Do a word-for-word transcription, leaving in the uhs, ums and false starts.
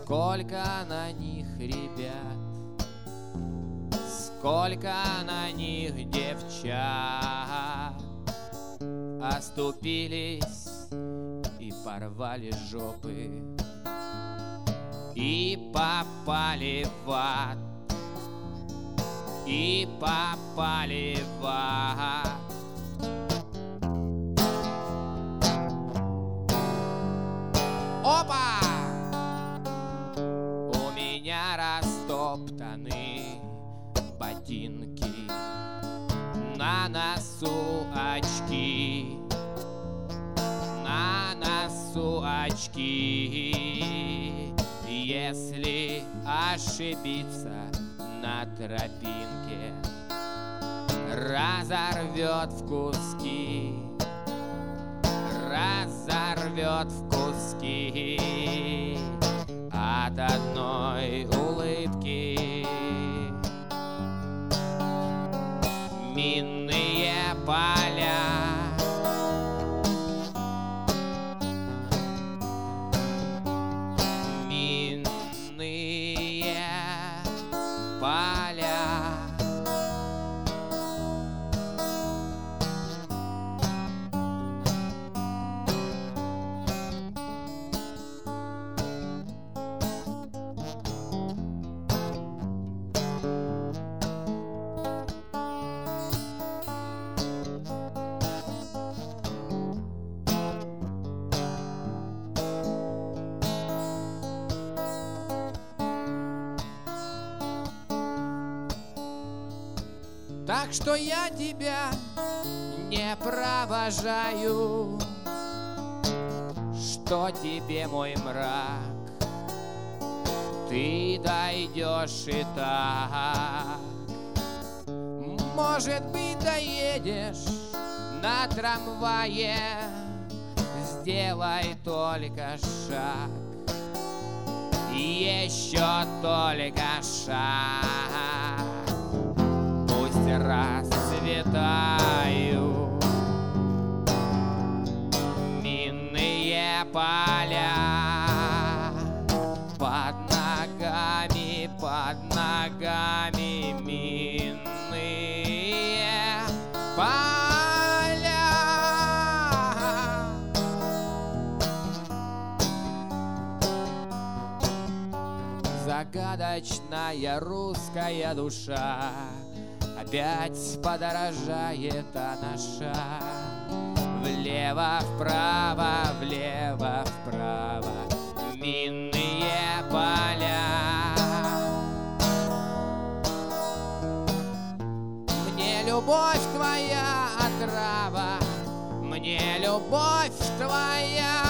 Сколько на них ребят, сколько на них девчат оступились и порвали жопы, и попали в ад, и попали в ад. Опа! У меня растоптаны ботинки, на носу очки, на носу очки. Если ошибиться на тропинке, разорвет в куски, разорвет в куски от одной улыбки. Минные поля, минные поля. Так что я тебя не провожаю, что тебе мой мрак, ты дойдешь и так. Может быть, доедешь на трамвае, сделай только шаг, еще только шаг. Расцветаю минные поля, под ногами, под ногами минные поля. Загадочная русская душа опять подорожает она шаг. Влево, вправо, влево, вправо, минные поля. Мне любовь твоя отрава, мне любовь твоя